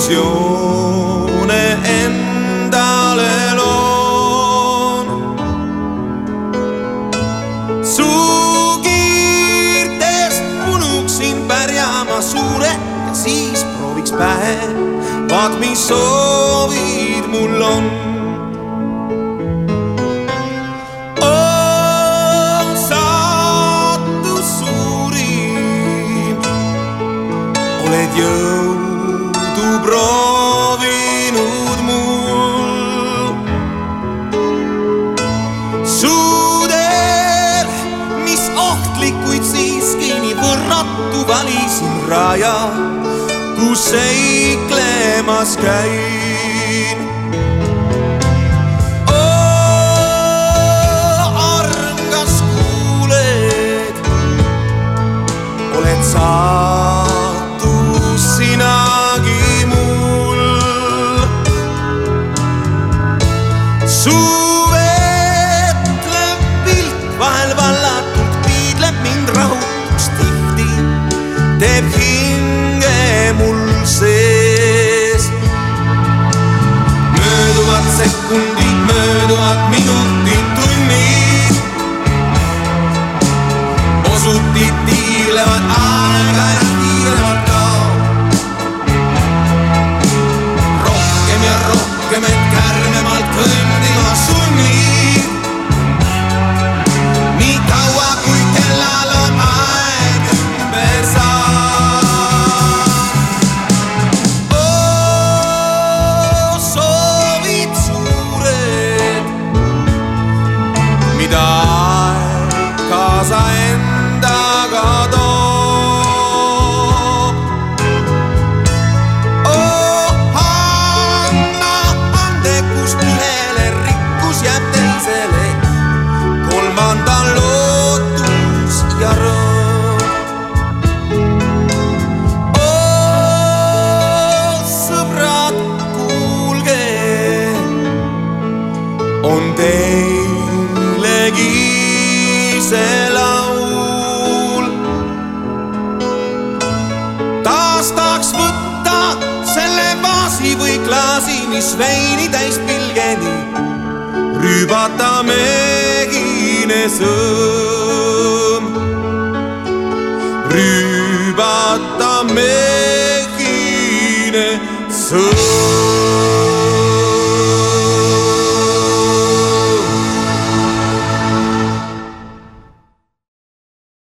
illusioone endale loon. Suukiirtest punuksin pärjama suure ja siis prooviks pähe, vaat mis soovid mul on. Oled jõudu proovinud mul suudel, mis ohtlikuid siiski nii võrratu valisin raja, kus seiklemas käin. Arm, kas kuuled, oled sa sinagi mul suvetlev pilt vahel vallatult piidleb mind rahutuks tihti, teeb hinge mul sees. Mööduvad sekundid, mööduvad minutid, tunnid, osutid tiirlevad aega ja tiirlevad ka. Rohkem et kärmemalt kõndima sunnid, nii kaua kui kellal on aeg ümber saab. Soovid suured, mida aeg kaasa endaga toob. Lootus ja rõõm. Sõbrad, kuulge, on teilegi see laul. Taas tahaks võtta selle vaasi või klaasi, mis veini täis pilgeni, rüübata megine sõõm, rüübata megine sõõm.